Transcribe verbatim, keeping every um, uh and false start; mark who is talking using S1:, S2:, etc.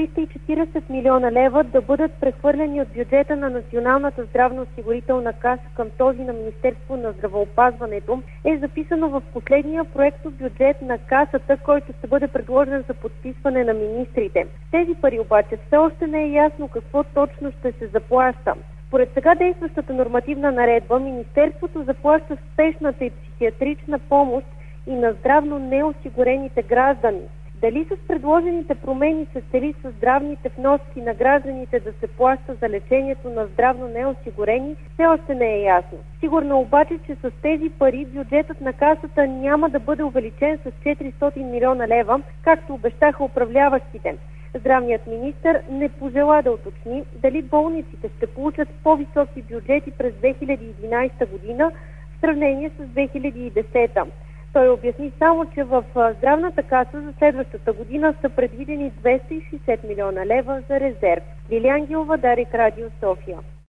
S1: триста и четиридесет милиона лева да бъдат прехвърлени от бюджета на Националната здравноосигурителна каса към този на Министерство на здравеопазването е записано в последния проектобюджет на касата, който ще бъде предложен за подписване на министрите. Тези пари обаче все още не е ясно какво точно ще се заплаща. Според сега действащата нормативна наредба, Министерството заплаща спешната и психиатрична помощ и на здравно неосигурените граждани. Дали с предложените промени се цели с здравните вноски на гражданите да се плаща за лечението на здравно неосигурени, все още не е ясно. Сигурно обаче, че с тези пари бюджетът на касата няма да бъде увеличен с четиристотин милиона лева, както обещаха управляващите. Здравният министър не пожела да уточни дали болниците ще получат по-високи бюджети през две хиляди и единадесета година в сравнение с две хиляди и десета. Той обясни само, че в здравната каса за следващата година са предвидени двеста и шестдесет милиона лева за резерв. Лилия Ангелова, Дарик, Радио София.